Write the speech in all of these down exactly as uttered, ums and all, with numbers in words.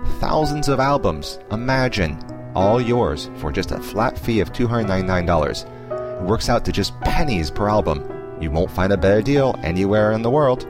thousands of albums. Imagine, all yours for just a flat fee of two hundred ninety-nine dollars. It works out to just pennies per album. You won't find a better deal anywhere in the world.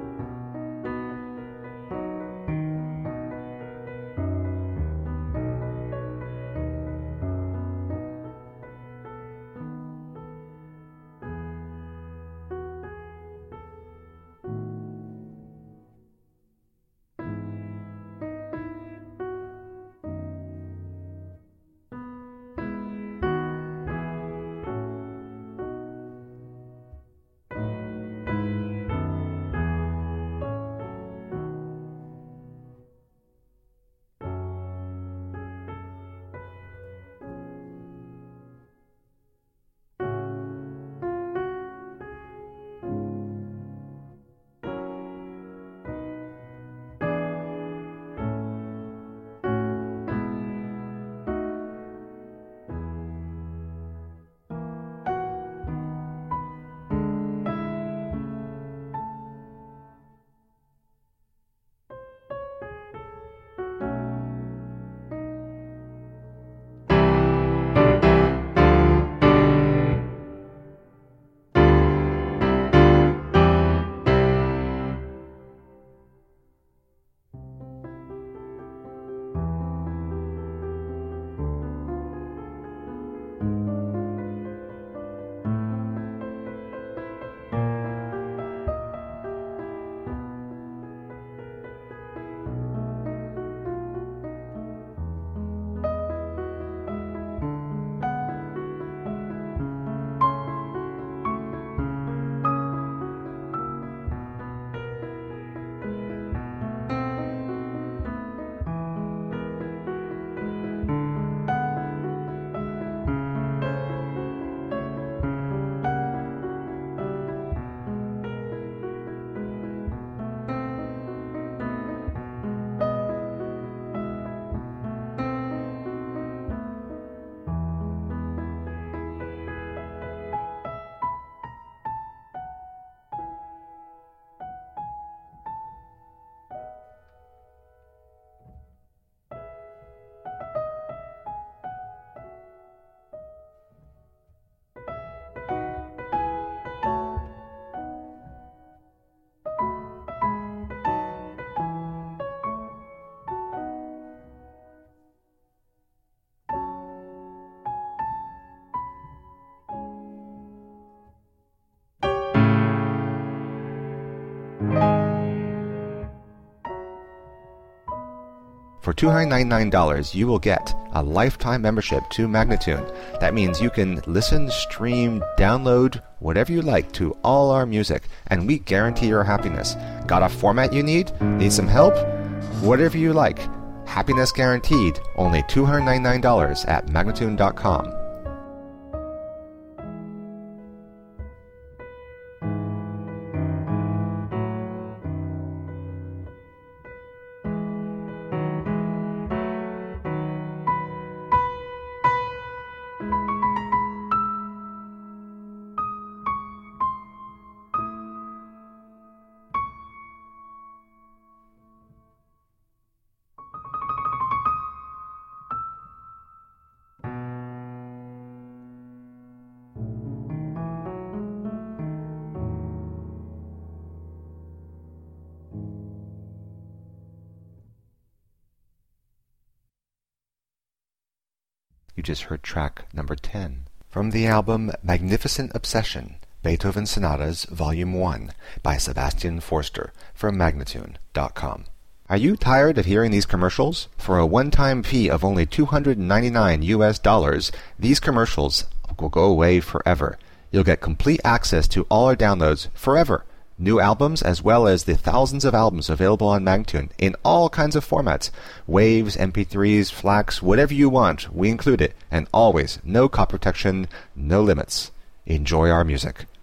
For two hundred ninety-nine dollars, you will get a lifetime membership to Magnatune. That means you can listen, stream, download, whatever you like to all our music, and we guarantee your happiness. Got a format you need? Need some help? Whatever you like. Happiness guaranteed. Only two hundred ninety-nine dollars at Magnatune dot com. You just heard track number ten from the album Magnificent Obsession, Beethoven Sonatas Volume one by Sebastian Forster from Magnatune dot com. Are you tired of hearing these commercials? For a one-time fee of only two hundred ninety-nine U S dollars, these commercials will go away forever. You'll get complete access to all our downloads forever. New albums as well as the thousands of albums available on Magnatune in all kinds of formats. Waves, M P threes, FLACs, whatever you want, we include it. And always, no copy protection, no limits. Enjoy our music.